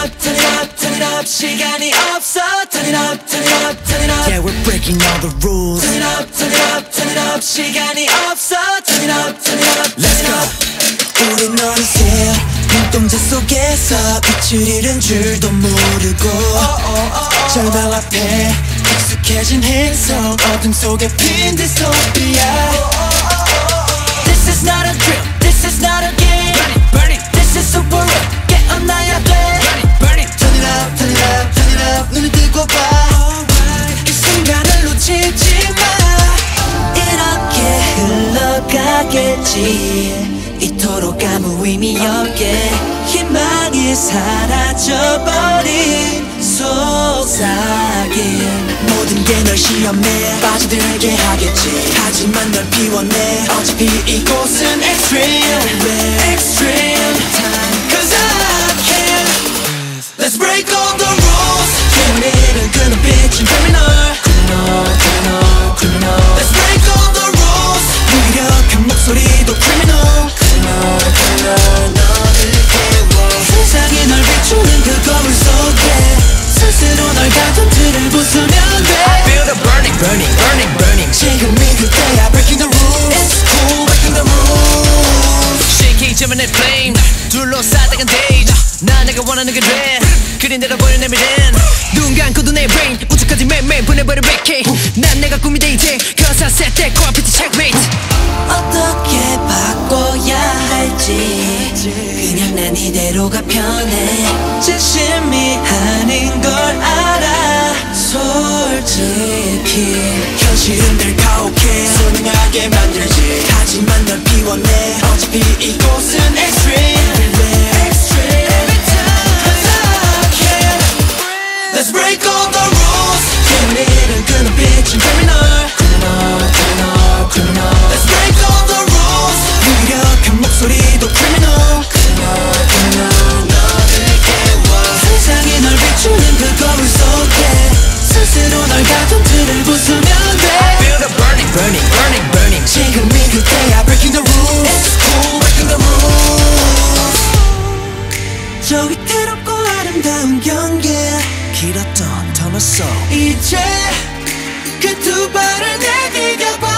turn it up, turn it up. 시간이 없어. Turn it up, turn it up, turn it up. Yeah, we're breaking all the rules. Turn it up, turn it up, turn it up. 시간이 없어. Turn it up, turn it up, Let's turn it go. up. 우린 어느새 눈동자 속에서 빛을 잃은 줄도 모르고 절벽 앞에 익숙해진 행성 어둠 속에 핀 디스토피아. This is not a drill, this is not a game. Burn it, this is super real. 깨어나야 돼. Burn it, Turn it up, turn it up, turn it up. 눈을 뜨고 봐. 이 순간을 놓치지 마. 이렇게 흘러가겠지. 이토록 아무 의미 없게 희망이 사라져버린 속삭임. 모든 게 널 시험에 빠져들게 하겠지. 하지만 널 비워내. 어차피 이곳은 extreme, extreme time. Cause I can. Let's break all the rules. 비밀은 그 눈빛은 criminal, criminal, criminal, criminal. Let's break all the rules. 무기력한 목소리도 criminal, criminal, criminal. 너를 깨워. 세상이 널 비추는 그 거울 속에 스스로 널 가둔 부수면 돼. I feel the burning, burning, burning, burning. 지금이 그때야. Breaking the rules. It's cool. Breaking the rules. shaking 내 flame 둘러싸다간 days 나 내가 원하는 게 돼 그린 대로 보여 내 미래는 눈 감고도 내 brain 우주까지 매일매일 보내버려 vacate 난 내가 꿈이 돼 이제 Cause I set that carpet checkmate. 어떻게 바꿔야 할지 그냥 난 이대로가 편해. 진심이 아닌 걸 알아 솔직히. 현실은 늘 가혹해 선명하게 만들지. 하지만 널 비워내. 어차피 이곳은 extreme, extreme. Every time Cause I can. Let's break all the rules. 비밀은 그 눈빛은 criminal, criminal, criminal, criminal. Let's break all the rules. 무기력한 목소리도 criminal, criminal, criminal. 너를 깨워. 세상이 널 비추는 그 거울 속에 스스로 널 가둔 틀을 부수면 돼. I feel the burning, burning, burning, burning. 지금이 그때야. Breaking the rules. It's cool. Breaking the rules. 저 위태롭고 아름다운 경계 길었던 터널 속 이제 그 두 발을 내디뎌 봐.